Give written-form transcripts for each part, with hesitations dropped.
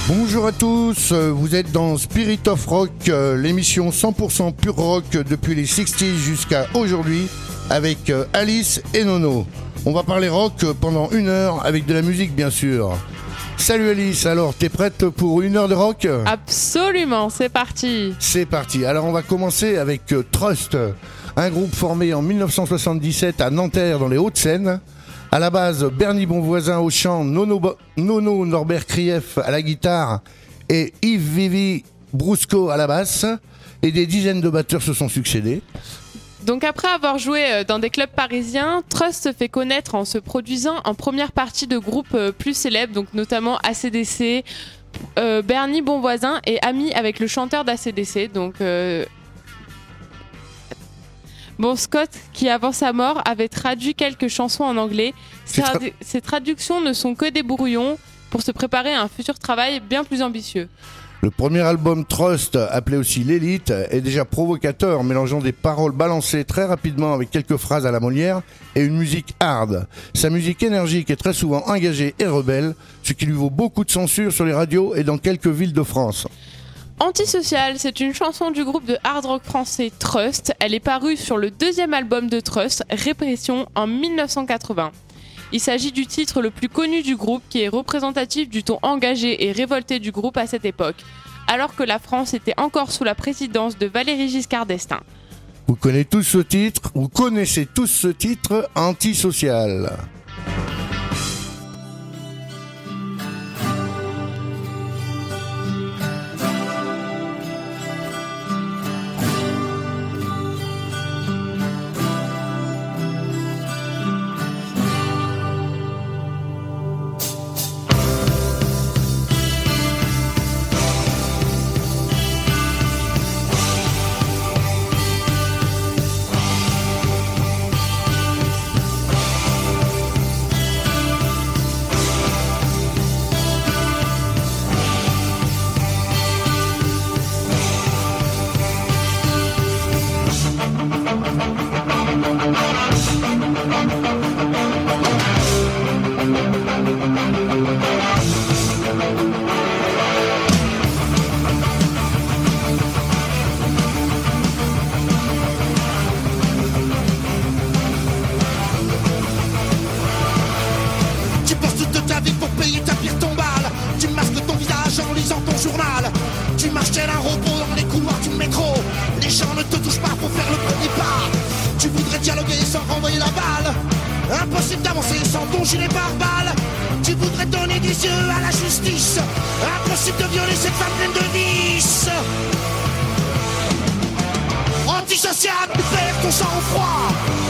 Bonjour à tous, vous êtes dans Spirit of Rock, l'émission 100% pur rock depuis les 60s jusqu'à aujourd'hui avec Alice et Nono. On va parler rock pendant 1 heure avec de la musique bien sûr. Salut Alice, alors t'es prête pour 1 heure de rock ? Absolument, c'est parti. C'est parti, alors on va commencer avec Trust, un groupe formé en 1977 à Nanterre dans les Hauts-de-Seine. À la base, Bernie Bonvoisin au chant, Nono Norbert Krief à la guitare et Yves Vivi Brusco à la basse. Et des dizaines de batteurs se sont succédés. Donc après avoir joué dans des clubs parisiens, Trust se fait connaître en se produisant en première partie de groupes plus célèbres, donc notamment AC/DC, Bernie Bonvoisin et ami avec le chanteur d'AC/DC, donc... Bon Scott, qui avant sa mort avait traduit quelques chansons en anglais, ces traductions ne sont que des brouillons pour se préparer à un futur travail bien plus ambitieux. Le premier album Trust, appelé aussi L'Élite, est déjà provocateur, mélangeant des paroles balancées très rapidement avec quelques phrases à la Molière et une musique hard. Sa musique énergique est très souvent engagée et rebelle, ce qui lui vaut beaucoup de censure sur les radios et dans quelques villes de France. Antisocial, c'est une chanson du groupe de hard rock français Trust. Elle est parue sur le 2e album de Trust, Répression, en 1980. Il s'agit du titre le plus connu du groupe qui est représentatif du ton engagé et révolté du groupe à cette époque, alors que la France était encore sous la présidence de Valéry Giscard d'Estaing. Vous connaissez tous ce titre, Antisocial. Antisocial, tu perds ton sang-froid.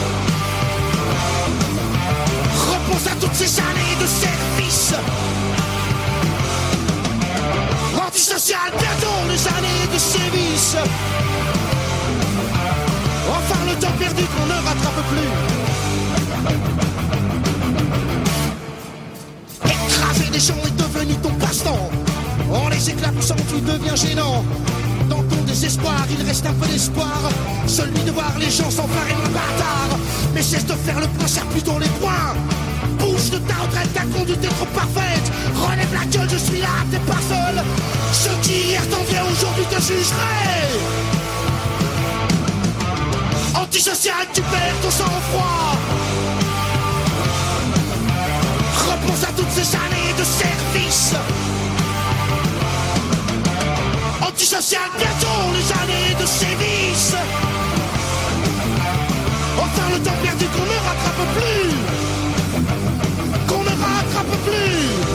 Repense à toutes ces années de service. Antisocial, perdons les années de sévices. Enfin le temps perdu qu'on ne rattrape plus. Écraser des gens est devenu ton passe-temps. En les éclaboussant tu deviens gênant. Dans ton désespoir, il reste un peu d'espoir, celui de voir les gens s'emparer de bâtard. Mais cesse de faire le point, serre plutôt les poings. Bouge de ta retraite, ta conduite est trop parfaite. Relève la gueule, je suis là, t'es pas seul. Ceux qui hier t'enviaient aujourd'hui te jugeraient. Antisocial, tu perds ton sang-froid. Repense à toutes ces années de service. Antisocial, bientôt les années de sévices. Enfin le temps perdu qu'on ne rattrape plus. Qu'on ne rattrape plus.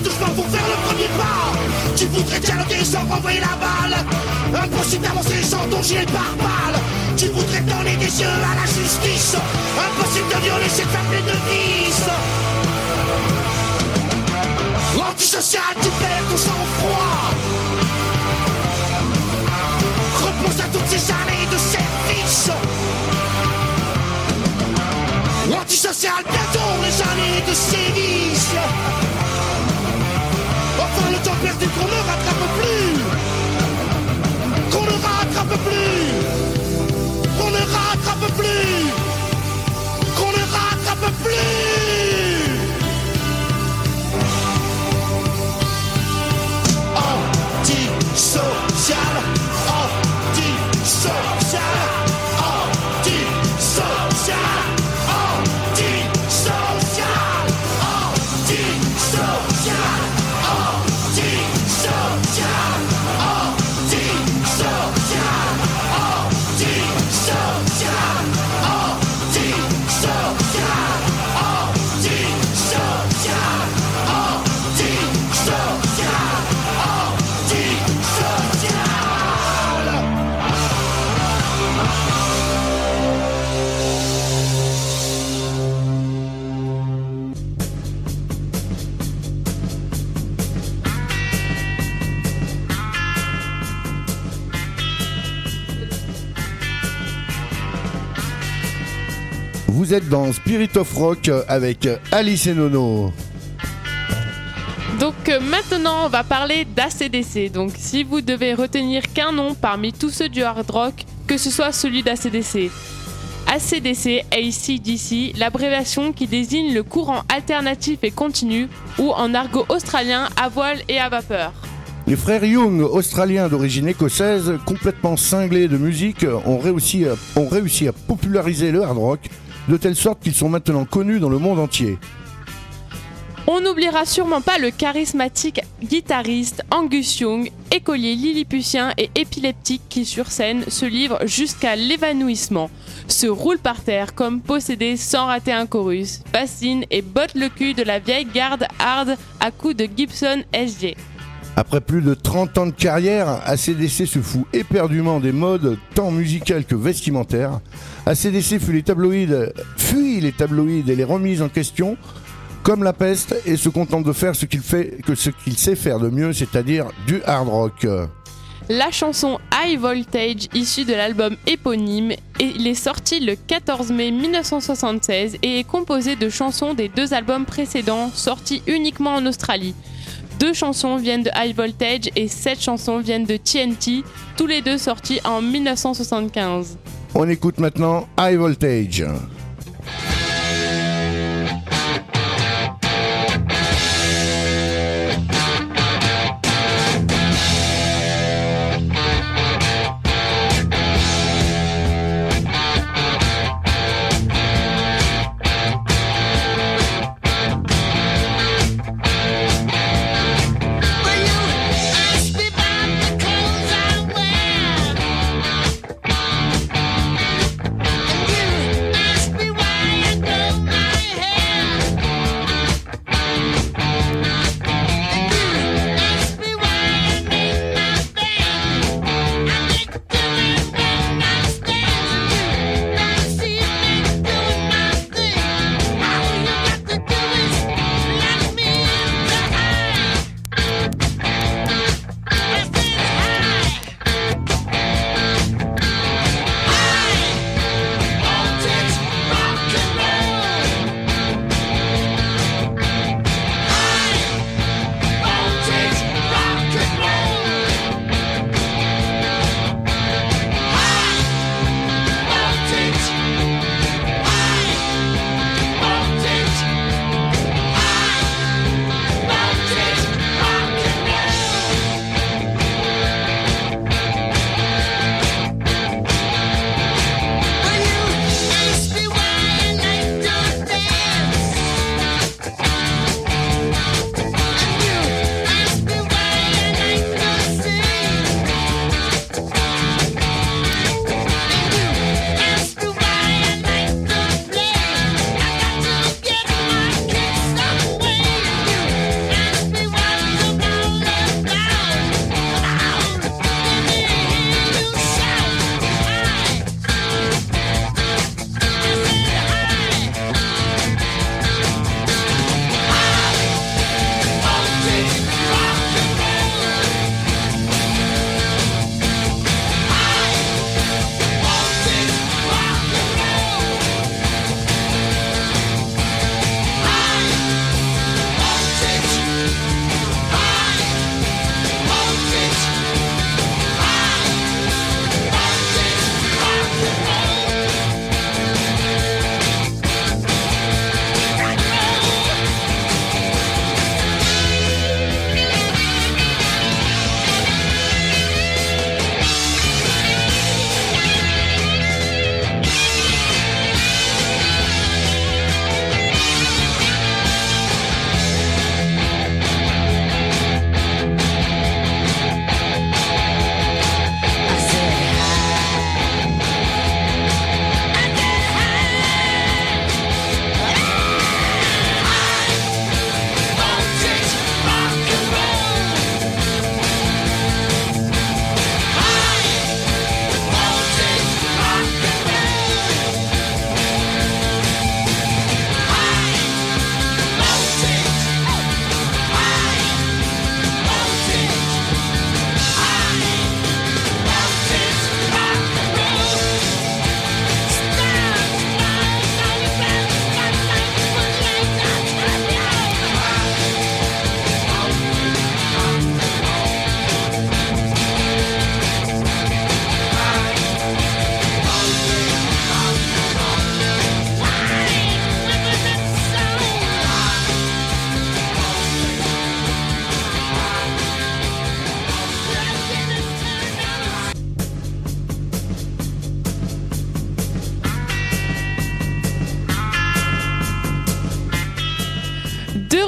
doucement pour faire le premier pas. Tu voudrais dialoguer sans renvoyer la balle. Impossible d'avancer sans ton gilet pare-balles. Tu voudrais donner des yeux à la justice. Impossible de violer cette femme pleine de vices. L'antisocial, tu perds ton sang-froid. Repense à toutes ces années de service. L'antisocial, bientôt les années de sévice. Enfin le temps perdu qu'on ne rattrape plus. Qu'on ne rattrape plus. Qu'on ne rattrape plus. Qu'on ne rattrape plus. Antisocial, antisocial, antisocial, antisocial, antisocial, Vous êtes dans Spirit of Rock avec Alice et Nono. Donc maintenant on va parler d'ACDC. Donc si vous devez retenir qu'un nom parmi tous ceux du hard rock, que ce soit celui d'ACDC. ACDC, AC/DC, l'abréviation qui désigne le courant alternatif et continu, ou en argot australien, à voile et à vapeur. Les frères Young, australiens d'origine écossaise, complètement cinglés de musique, ont réussi à populariser le hard rock, de telle sorte qu'ils sont maintenant connus dans le monde entier. On n'oubliera sûrement pas le charismatique guitariste Angus Young, écolier lilliputien et épileptique qui sur scène se livre jusqu'à l'évanouissement, se roule par terre comme possédé sans rater un chorus, bassine et botte le cul de la vieille garde hard à coups de Gibson SG. Après plus de 30 ans de carrière, ACDC se fout éperdument des modes tant musicales que vestimentaires. ACDC fuit les tabloïds et les remises en question comme la peste et se contente de faire ce qu'il sait faire de mieux, c'est-à-dire du hard rock. La chanson High Voltage, issue de l'album éponyme, il est sorti le 14 mai 1976 et est composé de chansons des deux albums précédents sortis uniquement en Australie. 2 chansons viennent de High Voltage et 7 chansons viennent de TNT, tous les deux sortis en 1975. On écoute maintenant High Voltage. Ask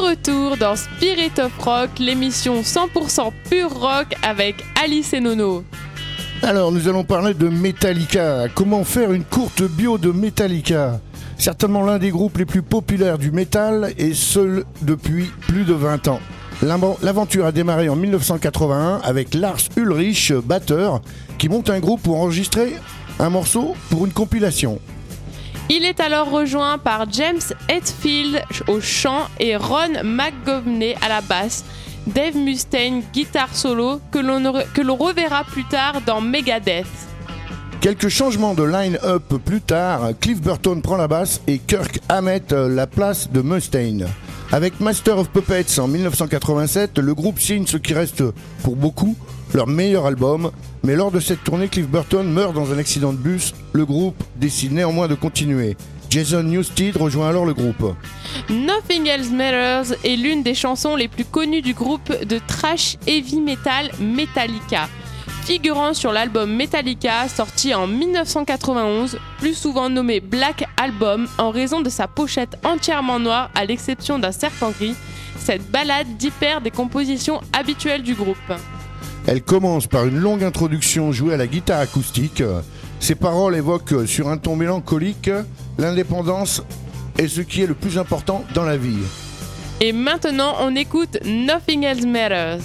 retour dans Spirit of Rock, l'émission 100% pur rock avec Alice et Nono. Alors, nous allons parler de Metallica. Comment faire une courte bio de Metallica ? Certainement l'un des groupes les plus populaires du métal et seul depuis plus de 20 ans. L'aventure a démarré en 1981 avec Lars Ulrich, batteur, qui monte un groupe pour enregistrer un morceau pour une compilation. Il est alors rejoint par James Hetfield au chant et Ron McGovney à la basse, Dave Mustaine guitare solo que l'on reverra plus tard dans Megadeth. Quelques changements de line-up plus tard, Cliff Burton prend la basse et Kirk Hammett la place de Mustaine. Avec Master of Puppets en 1987, le groupe signe ce qui reste pour beaucoup leur meilleur album, mais lors de cette tournée, Cliff Burton meurt dans un accident de bus. Le groupe décide néanmoins de continuer. Jason Newsted rejoint alors le groupe. Nothing Else Matters est l'une des chansons les plus connues du groupe de thrash heavy metal Metallica. Figurant sur l'album Metallica sorti en 1991, plus souvent nommé Black Album en raison de sa pochette entièrement noire à l'exception d'un serpent gris, cette ballade diffère des compositions habituelles du groupe. Elle commence par une longue introduction jouée à la guitare acoustique. Ses paroles évoquent sur un ton mélancolique l'indépendance est ce qui est le plus important dans la vie. Et maintenant, on écoute Nothing Else Matters.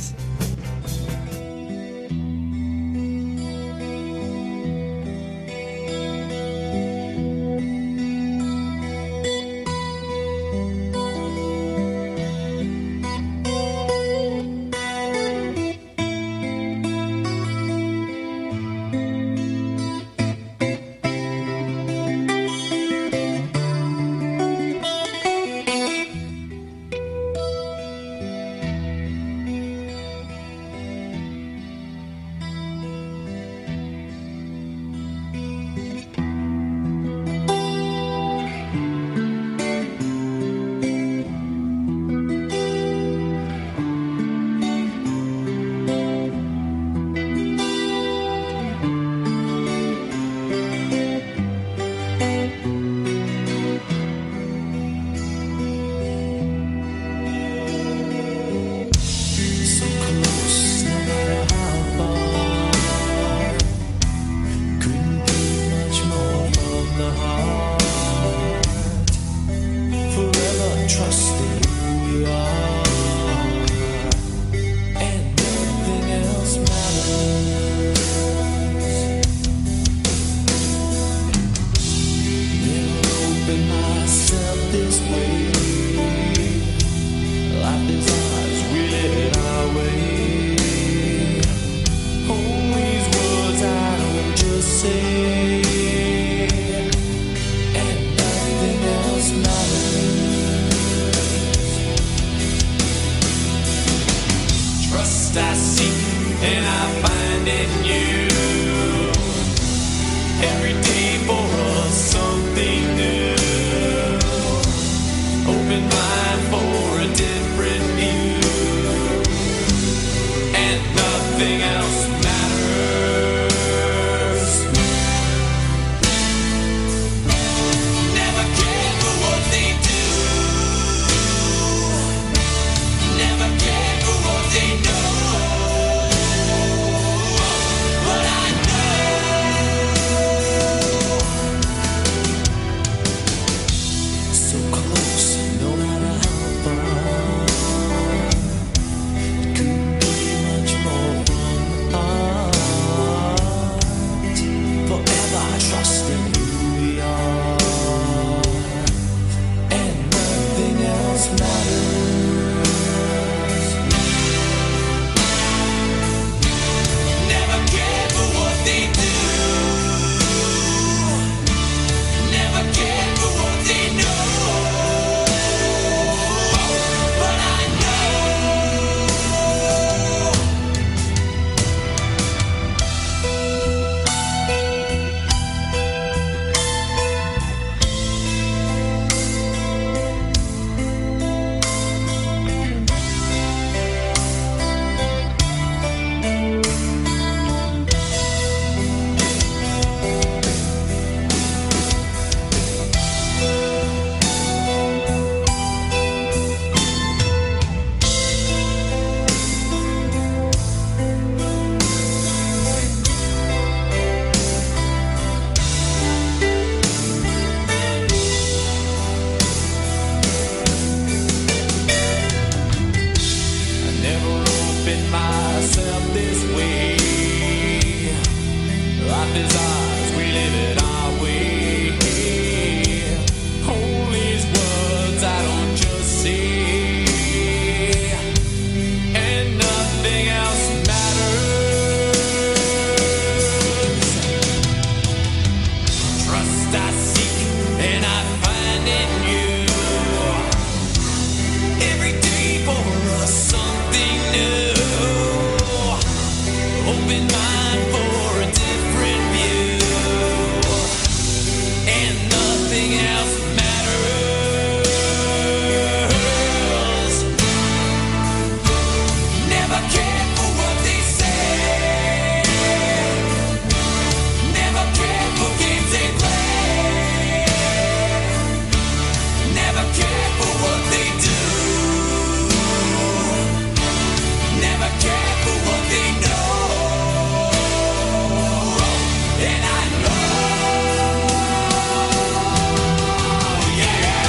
keeping myself this way. Life is ours, we live it our way. All these words I don't just say, and nothing else matters. Trust I seek and I find in you. Every day for us something new. Open mind for a different view, and nothing else matters. Never care for what they say. Never care for games they play. Never care for what they do. Never care for what they know. And I know, yeah.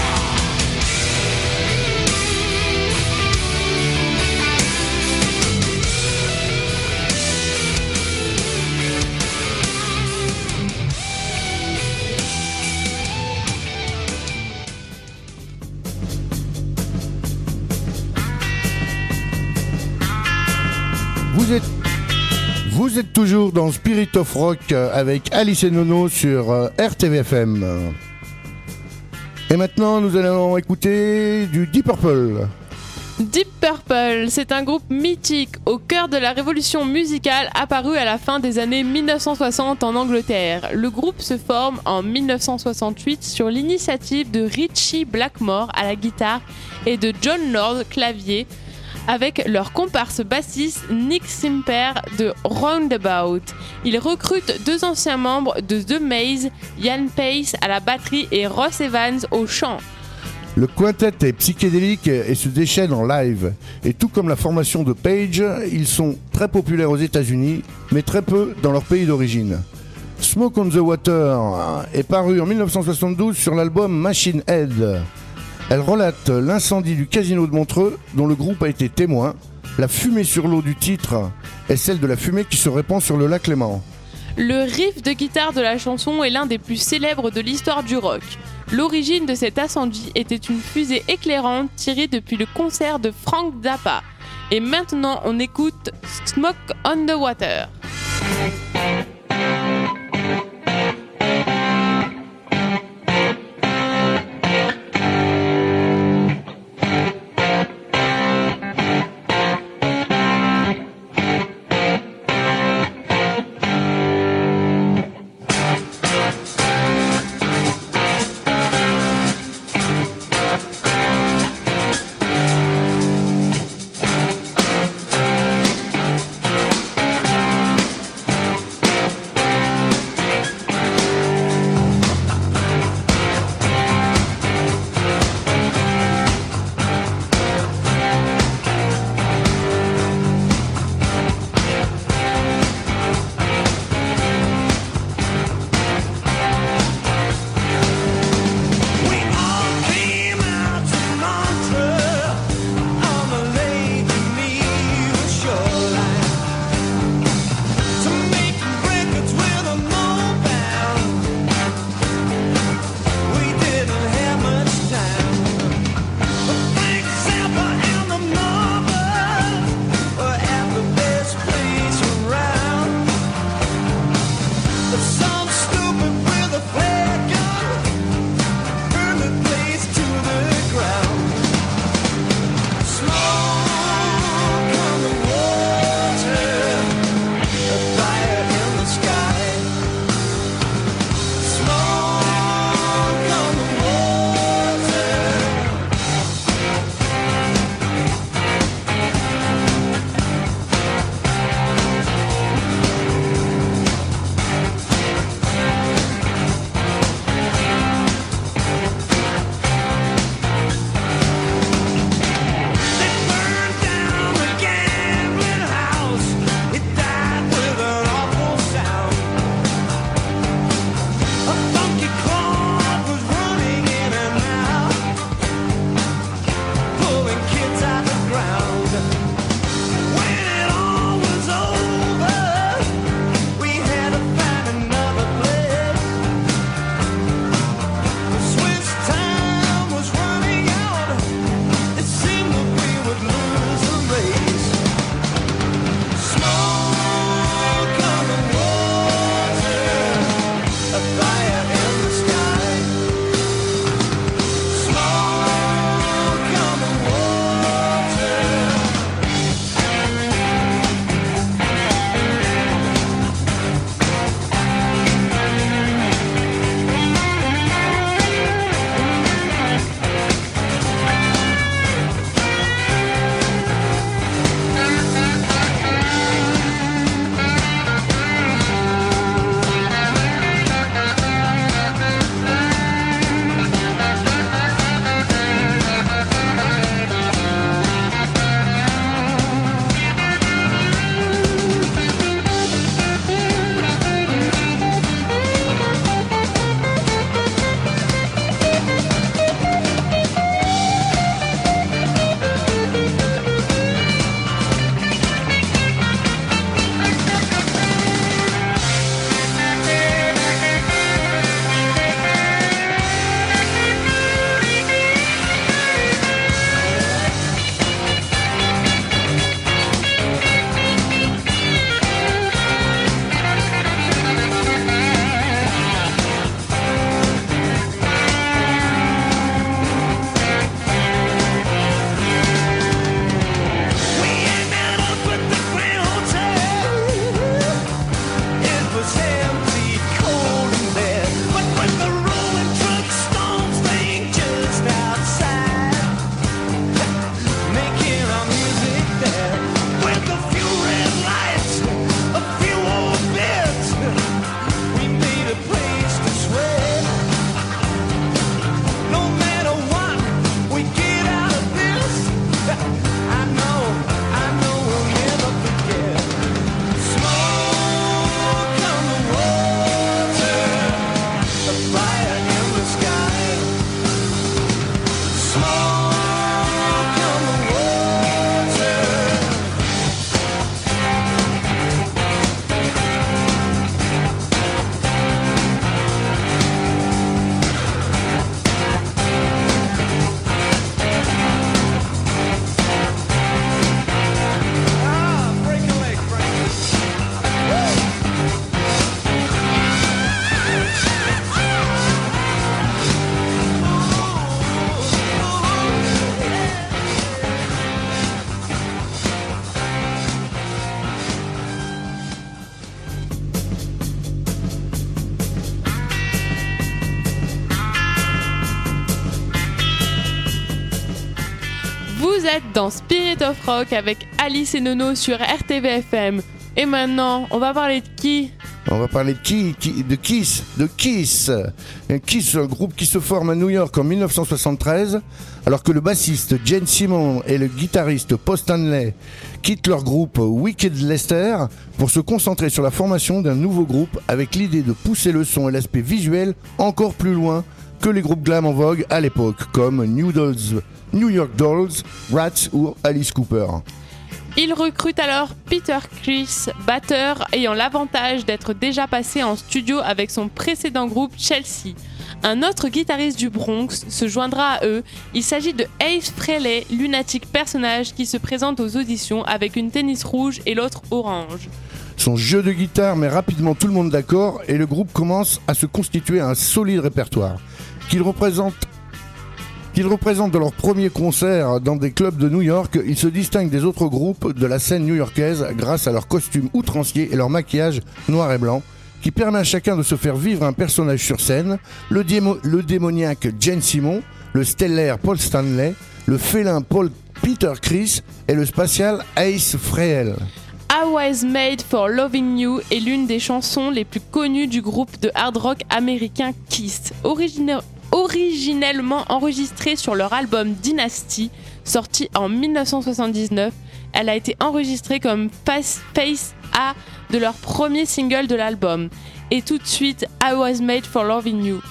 Vous êtes toujours dans Spirit of Rock avec Alice et Nono sur RTVFM. Et maintenant, nous allons écouter du Deep Purple. Deep Purple, c'est un groupe mythique au cœur de la révolution musicale apparue à la fin des années 1960 en Angleterre. Le groupe se forme en 1968 sur l'initiative de Ritchie Blackmore à la guitare et de John Lord clavier, avec leur comparse bassiste Nick Simper de Roundabout. Ils recrutent 2 anciens membres de The Maze, Ian Pace à la batterie et Ross Evans au chant. Le quintet est psychédélique et se déchaîne en live. Et tout comme la formation de Page, ils sont très populaires aux États-Unis, mais très peu dans leur pays d'origine. Smoke on the Water est paru en 1972 sur l'album Machine Head. Elle relate l'incendie du casino de Montreux dont le groupe a été témoin. La fumée sur l'eau du titre est celle de la fumée qui se répand sur le lac Léman. Le riff de guitare de la chanson est l'un des plus célèbres de l'histoire du rock. L'origine de cet incendie était une fusée éclairante tirée depuis le concert de Frank Zappa. Et maintenant, on écoute Smoke on the Water. Vous êtes dans Spirit of Rock avec Alice et Nono sur RTVFM. Et maintenant, on va parler de qui ? On va parler de Kiss. Kiss, un groupe qui se forme à New York en 1973, alors que le bassiste Gene Simmons et le guitariste Paul Stanley quittent leur groupe Wicked Lester pour se concentrer sur la formation d'un nouveau groupe avec l'idée de pousser le son et l'aspect visuel encore plus loin que les groupes glam en vogue à l'époque, comme New York Dolls, Rats ou Alice Cooper. Il recrute alors Peter Criss, batteur ayant l'avantage d'être déjà passé en studio avec son précédent groupe Chelsea. Un autre guitariste du Bronx se joindra à eux. Il s'agit de Ace Frehley, lunatique personnage qui se présente aux auditions avec une tennis rouge et l'autre orange. Son jeu de guitare met rapidement tout le monde d'accord et le groupe commence à se constituer un solide répertoire qu'ils représentent dans leur premier concert dans des clubs de New York. Ils se distinguent des autres groupes de la scène new-yorkaise grâce à leurs costumes outranciers et leur maquillage noir et blanc, qui permet à chacun de se faire vivre un personnage sur scène, le démoniaque Gene Simmons, le stellaire Paul Stanley, le félin Peter Criss et le spatial Ace Frehley. I Was Made for Loving You est l'une des chansons les plus connues du groupe de hard rock américain Kiss. Originellement enregistrée sur leur album Dynasty, sorti en 1979, elle a été enregistrée comme Face A de leur premier single de l'album. Et tout de suite, I Was Made for Loving You.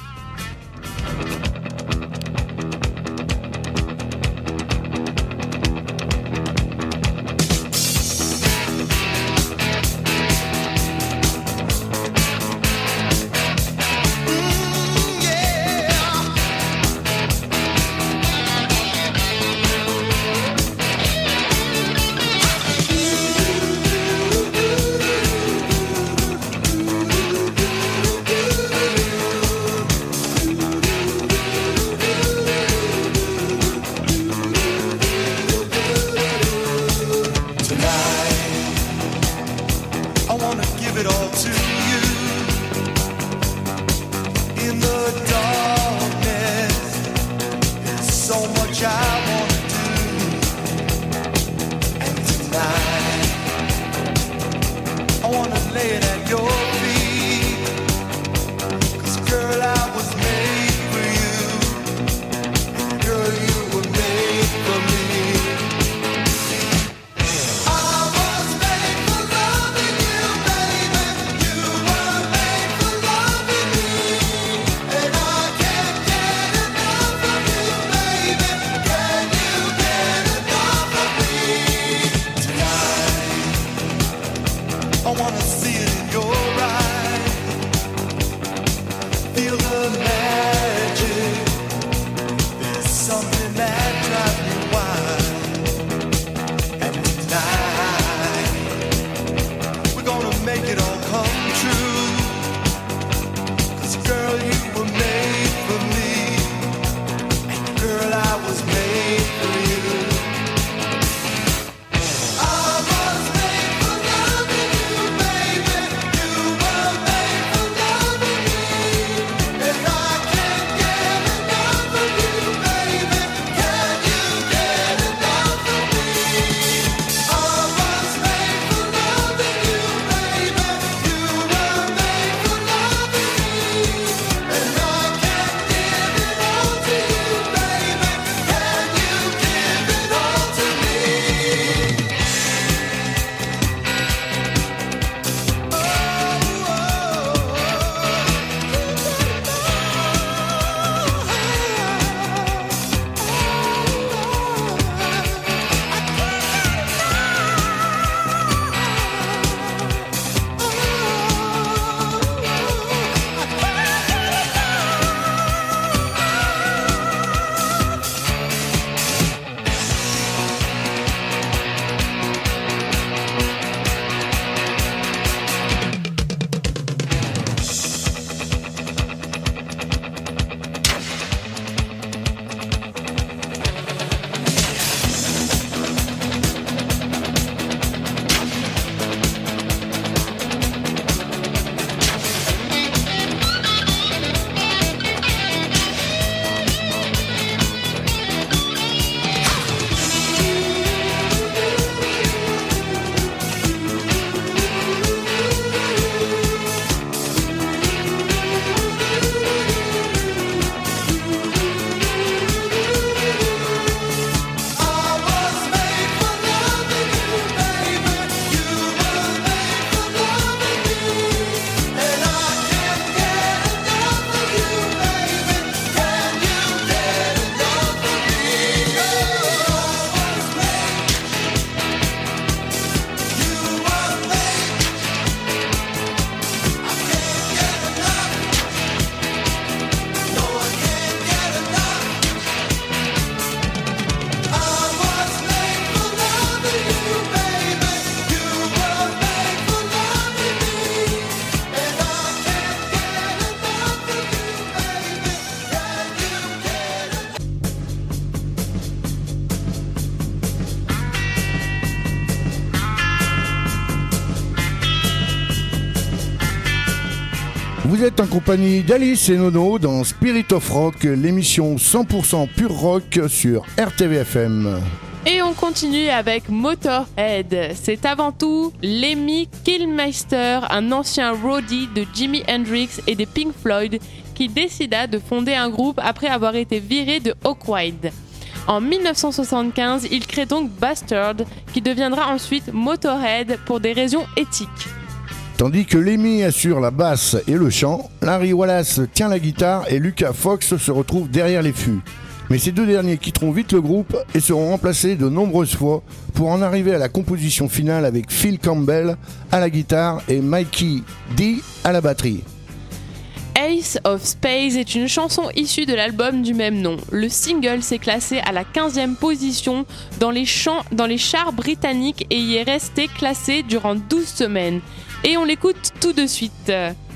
Vous êtes en compagnie d'Alice et Nono dans Spirit of Rock, l'émission 100% pur rock sur RTVFM. Et on continue avec Motorhead. C'est avant tout Lemmy Kilmister, un ancien roadie de Jimi Hendrix et des Pink Floyd, qui décida de fonder un groupe après avoir été viré de Hawkwind. En 1975, il crée donc Bastard, qui deviendra ensuite Motorhead pour des raisons éthiques. Tandis que Lemmy assure la basse et le chant, Larry Wallace tient la guitare et Lucas Fox se retrouve derrière les fûts. Mais ces deux derniers quitteront vite le groupe et seront remplacés de nombreuses fois pour en arriver à la composition finale avec Phil Campbell à la guitare et Mikey D à la batterie. Ace of Spades est une chanson issue de l'album du même nom. Le single s'est classé à la 15e position dans les charts britanniques et y est resté classé durant 12 semaines. Et on l'écoute tout de suite.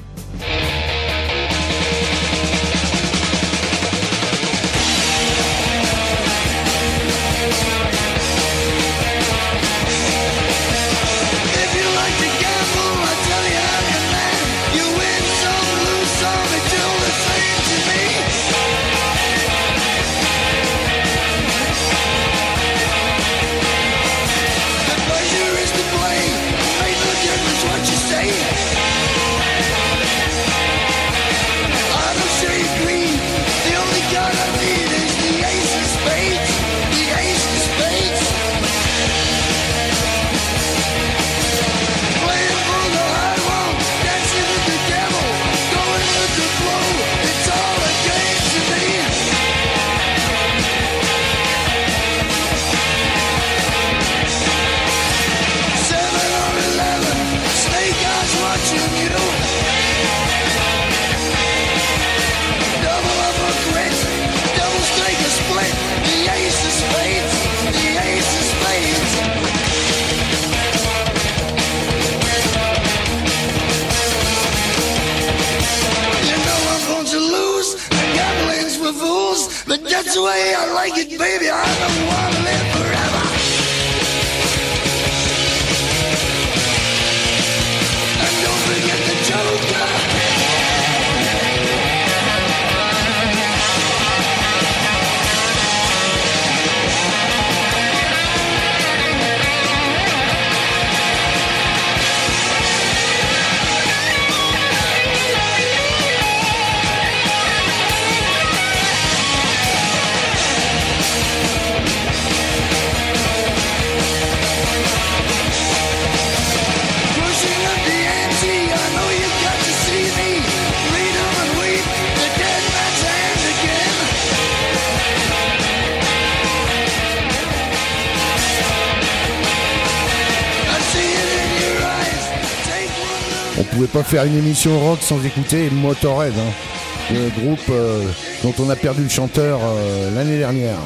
That's the way I like it, baby. I don't want to live forever. And don't forget the Joker. On pouvait pas faire une émission rock sans écouter Motorhead, le groupe dont on a perdu le chanteur l'année dernière.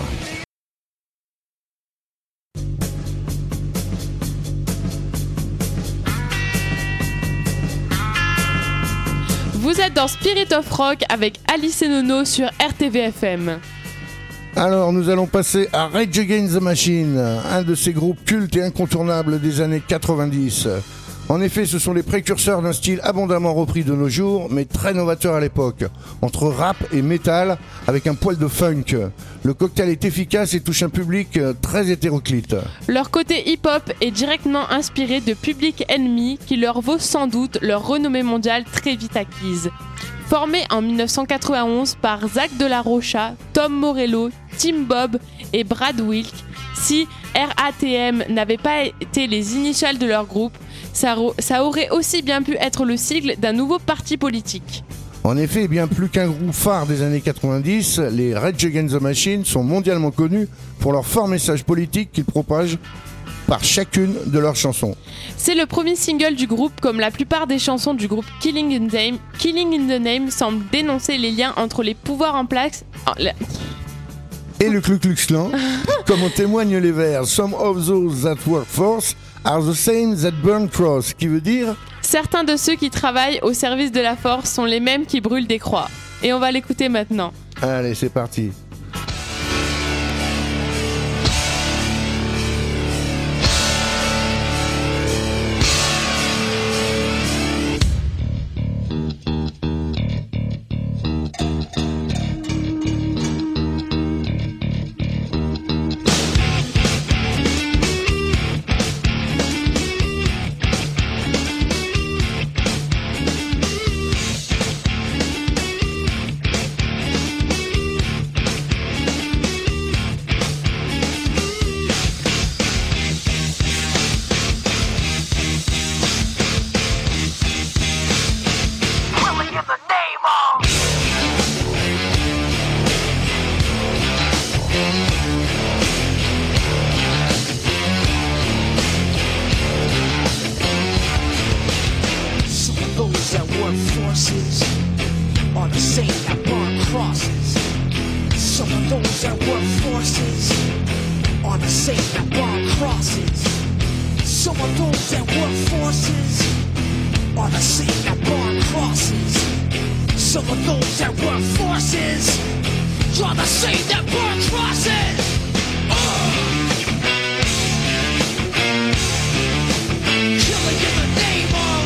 Vous êtes dans Spirit of Rock avec Alice et Nono sur RTVFM. Alors nous allons passer à Rage Against the Machine, un de ces groupes cultes et incontournables des années 90. En effet, ce sont les précurseurs d'un style abondamment repris de nos jours, mais très novateur à l'époque, entre rap et métal, avec un poil de funk. Le cocktail est efficace et touche un public très hétéroclite. Leur côté hip-hop est directement inspiré de Public Enemy, qui leur vaut sans doute leur renommée mondiale très vite acquise. Formé en 1991 par Zach de la Rocha, Tom Morello, Tim Bob et Brad Wilk, si RATM n'avait pas été les initiales de leur groupe, ça aurait aussi bien pu être le sigle d'un nouveau parti politique. En effet, bien plus qu'un groupe phare des années 90, les Rage Against the Machine sont mondialement connus pour leur fort message politique qu'ils propagent par chacune de leurs chansons. C'est le premier single du groupe, comme la plupart des chansons du groupe Killing in the Name semble dénoncer les liens entre les pouvoirs en place... Et le Ku Klux Klan, comme en témoignent les vers « Some of those that work for us are the same that burn cross », qui veut dire « Certains de ceux qui travaillent au service de la force sont les mêmes qui brûlent des croix ». Et on va l'écouter maintenant. Allez, c'est parti. same that burn crosses. Some of those that work forces are the same that burn crosses. Some of those that work forces are the same that burn crosses. Killing in the name of.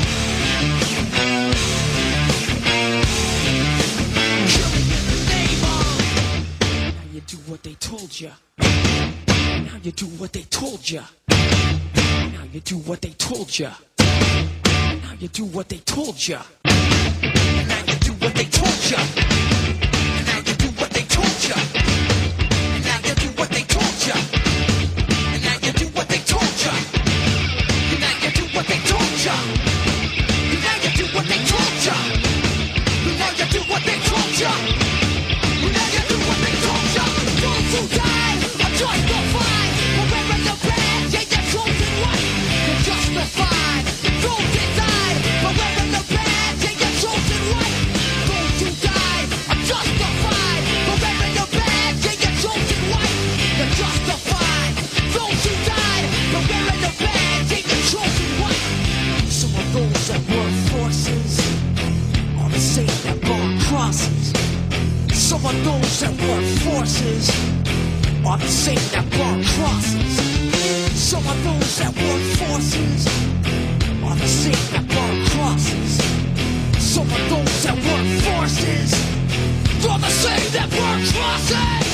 Killing in the name of. Now you do what they told you. Now you do what they told you. Now you do what they told you. Now you do what they told you. Now you do what they told you. Now you do what they told you. Now you do what they told you. Now you do what they told you. Now you do what they told you. Now you do what they told you. Now you do what they told you. Now you do what they told you. Those who died are justified. For wearing the badge, yeah, you're chosen white. You're justified. Those that died for wearing the badge, yeah, you're chosen white. Those who died are justified. For wearing the badge, yeah, you're chosen white. You're justified. Those who died for wearing the badge, yeah, you're chosen white. Some of those that work forces are the same that burn crosses. Some of those that work forces are the same that burn crosses. Some of those that work forces are the same that burn crosses. Some of those that work forces are the same that burn crosses.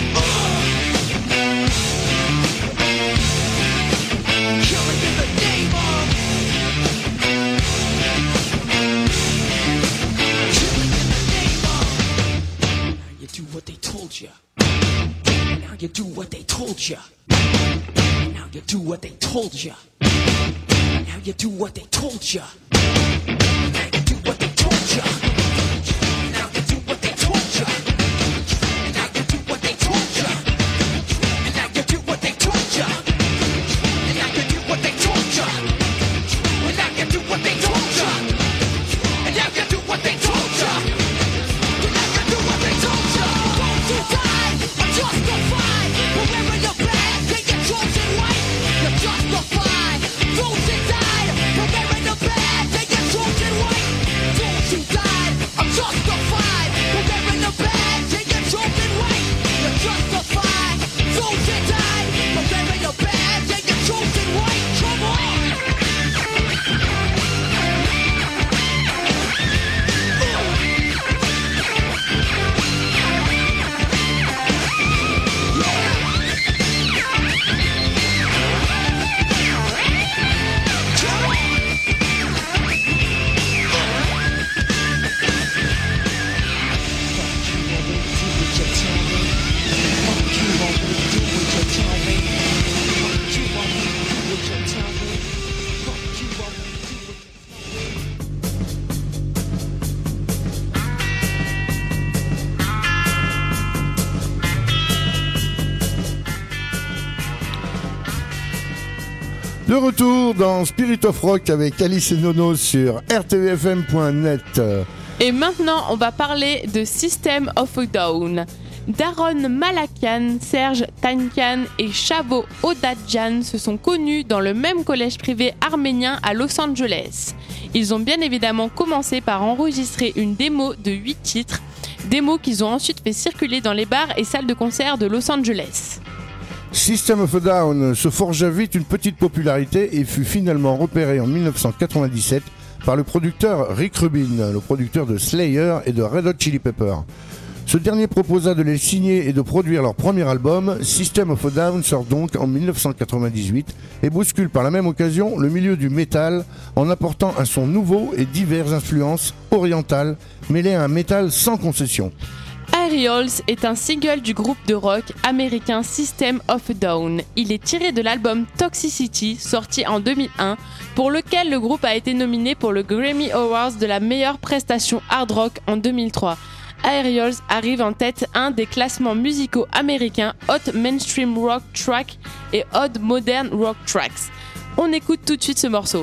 Killing in the name of. Killing in the name of. Now you do what they told you. Now you do what they told you. Now you do what they told you. Now you do what they told you. Now you do what they told you. Now you do what they told you. Now you do what they told you. And now you do what they told you. And now you do what they told you. And now you do what they told you. And now you do what they told you. And now you do what they told you. Those who died are justified. For wearing the badge, they get chosen white. You're justified. Those that died for wearing the badge, they get chosen white. Those who died are justified. For wearing the badge, they get chosen white. You're justified. Those that died for wearing the badge, they get chosen white. Come on. De retour dans Spirit of Rock avec Alice et Nono sur rtefm.net. Et maintenant, on va parler de System of a Down. Daron Malakian, Serge Tankian et Chavo Odadjian se sont connus dans le même collège privé arménien à Los Angeles. Ils ont bien évidemment commencé par enregistrer une démo de 8 titres, démo qu'ils ont ensuite fait circuler dans les bars et salles de concert de Los Angeles. System of a Down se forgea vite une petite popularité et fut finalement repéré en 1997 par le producteur Rick Rubin, le producteur de Slayer et de Red Hot Chili Peppers. Ce dernier proposa de les signer et de produire leur premier album. System of a Down sort donc en 1998 et bouscule par la même occasion le milieu du métal en apportant un son nouveau et diverses influences orientales mêlées à un métal sans concession. Aerials est un single du groupe de rock américain System of a Down. Il est tiré de l'album Toxicity, sorti en 2001, pour lequel le groupe a été nominé pour le Grammy Awards de la meilleure prestation hard rock en 2003. Aerials arrive en tête un des classements musicaux américains Hot Mainstream Rock Track et Hot Modern Rock Tracks. On écoute tout de suite ce morceau.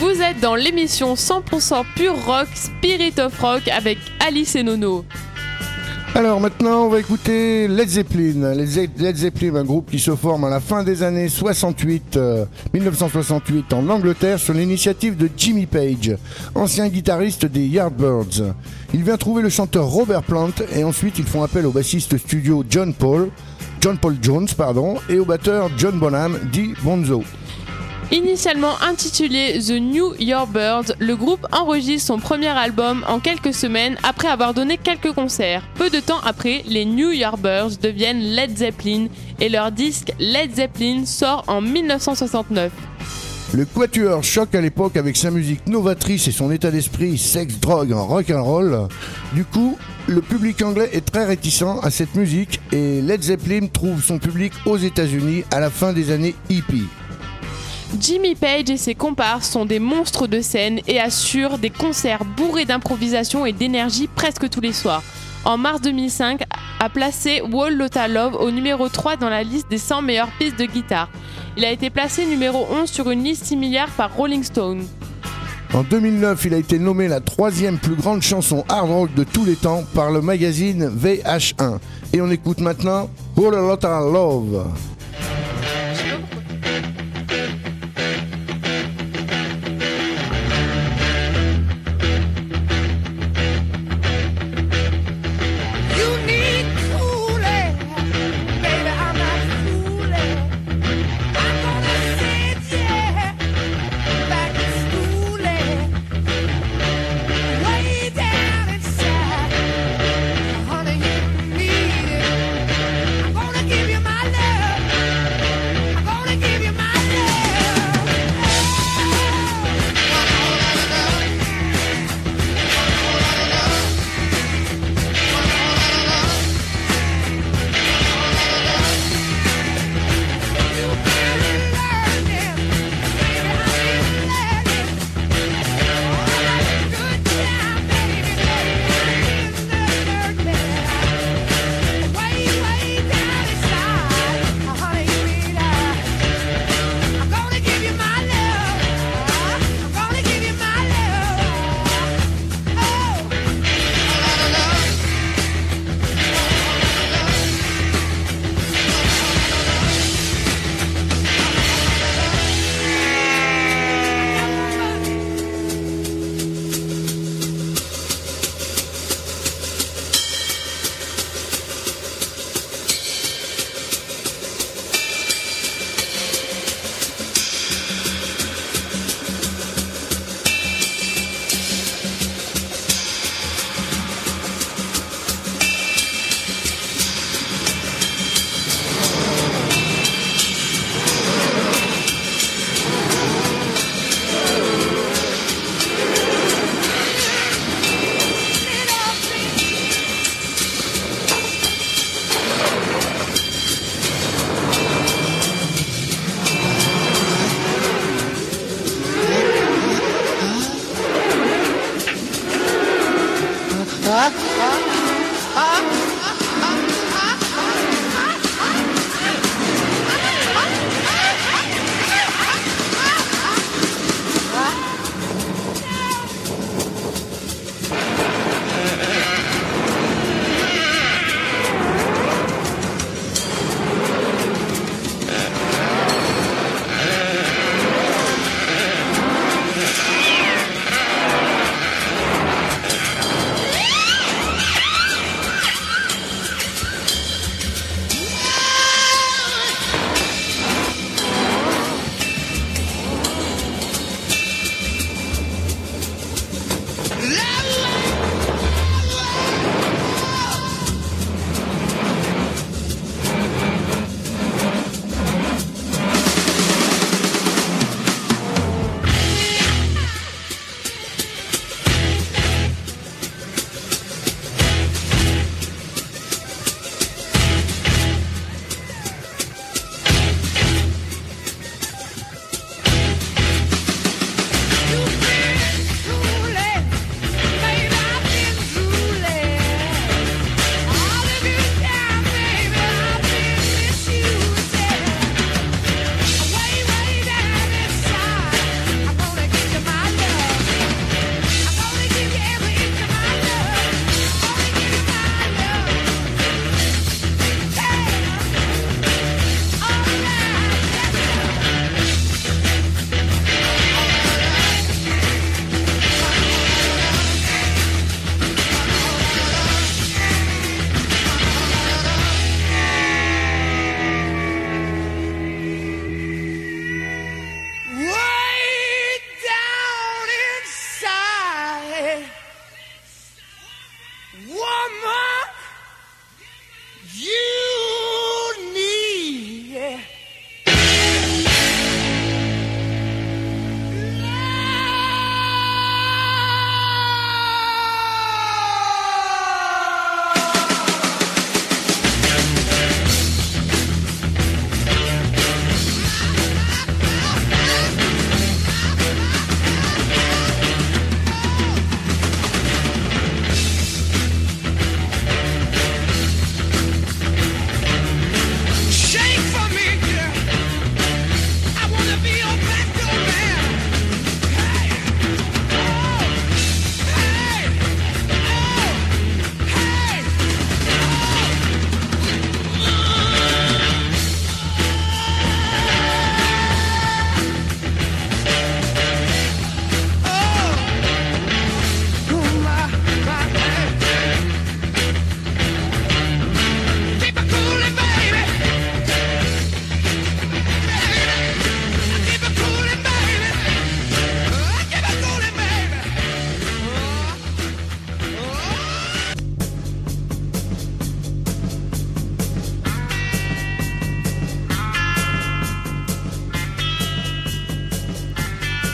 Vous êtes dans l'émission 100% pure rock, Spirit of Rock avec Alice et Nono. Alors maintenant, on va écouter Led Zeppelin. Led Zeppelin, un groupe qui se forme à la fin des années 1968 en Angleterre sur l'initiative de Jimmy Page, ancien guitariste des Yardbirds. Il vient trouver le chanteur Robert Plant et ensuite ils font appel au bassiste studio John Paul Jones, et au batteur John Bonham, dit Bonzo. Initialement intitulé The New Yardbirds, le groupe enregistre son premier album en quelques semaines après avoir donné quelques concerts. Peu de temps après, les New Yardbirds deviennent Led Zeppelin et leur disque Led Zeppelin sort en 1969. Le quatuor choque à l'époque avec sa musique novatrice et son état d'esprit sex, drogue, rock'n'roll. Du coup, le public anglais est très réticent à cette musique et Led Zeppelin trouve son public aux États-Unis à la fin des années hippie. Jimmy Page et ses comparses sont des monstres de scène et assurent des concerts bourrés d'improvisation et d'énergie presque tous les soirs. En mars 2005, a placé Whole Lotta Love au numéro 3 dans la liste des 100 meilleures pistes de guitare. Il a été placé numéro 11 sur une liste similaire par Rolling Stone. En 2009, il a été nommé la 3e plus grande chanson hard rock de tous les temps par le magazine VH1. Et on écoute maintenant Whole Lotta Love. Give you my love.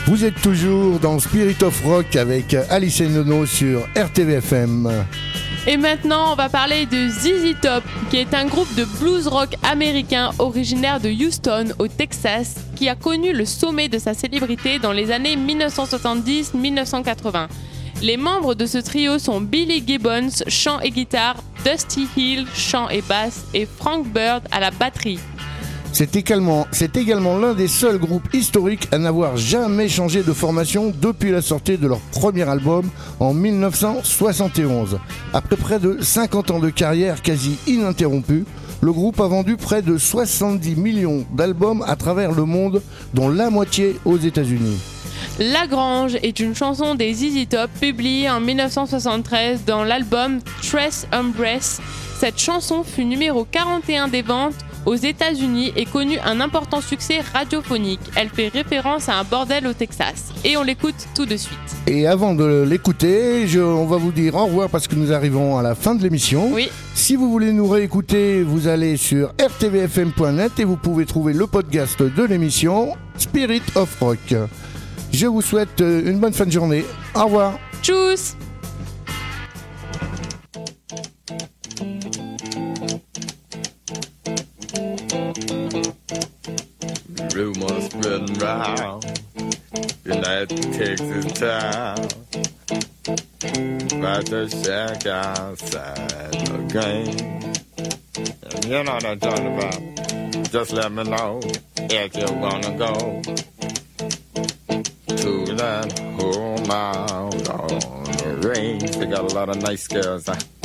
Vous êtes toujours dans Spirit of Rock avec Alice et Nono sur RTVFM. Et maintenant, on va parler de ZZ Top, qui est un groupe de blues rock américain originaire de Houston, au Texas, qui a connu le sommet de sa célébrité dans les années 1970-1980. Les membres de ce trio sont Billy Gibbons, chant et guitare, Dusty Hill, chant et basse, et Frank Bird à la batterie. C'est également l'un des seuls groupes historiques à n'avoir jamais changé de formation depuis la sortie de leur premier album en 1971. Après près de 50 ans de carrière quasi ininterrompue, le groupe a vendu près de 70 millions d'albums à travers le monde, dont la moitié aux États-Unis. La Grange est une chanson des ZZ Top publiée en 1973 dans l'album Trace Embrace. Cette chanson fut numéro 41 des ventes aux États-Unis et connut un important succès radiophonique. Elle fait référence à un bordel au Texas. Et on l'écoute tout de suite. Et avant de l'écouter, on va vous dire au revoir parce que nous arrivons à la fin de l'émission. Oui. Si vous voulez nous réécouter, vous allez sur rtvfm.net et vous pouvez trouver le podcast de l'émission Spirit of Rock. Je vous souhaite une bonne fin de journée. Au revoir. Tchuss. Rumors spreading round in that Texas town about the shack outside the game. And you know what I'm talking about. Just let me know if you wanna go to that home out on the range. They got a lot of nice girls.